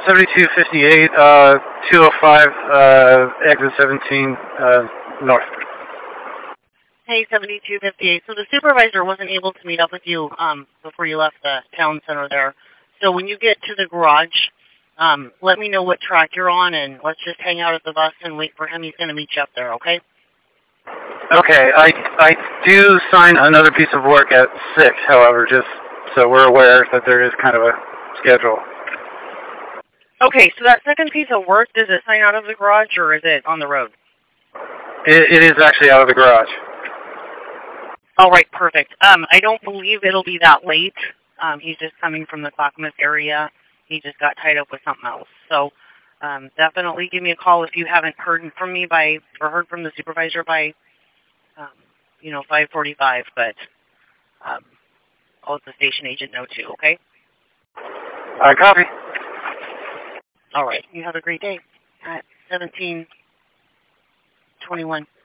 7258, 205, exit 17, north. Hey, 7258. So the supervisor wasn't able to meet up with you before you left the town center there. So when you get to the garage, let me know what track you're on, and let's just hang out at the bus and wait for him. He's going to meet you up there, okay? Okay, I do sign another piece of work at 6, however, just so we're aware that there is kind of a schedule. Okay, so that second piece of work, does it sign out of the garage, or is it on the road? It is actually out of the garage. All right, perfect. I don't believe it'll be that late. He's just coming from the Clackamas area. He just got tied up with something else. So definitely give me a call if you haven't heard from me or heard from the supervisor by 5:45. But I'll let the station agent know too. Okay. I copy. All right. You have a great day. At 17:21.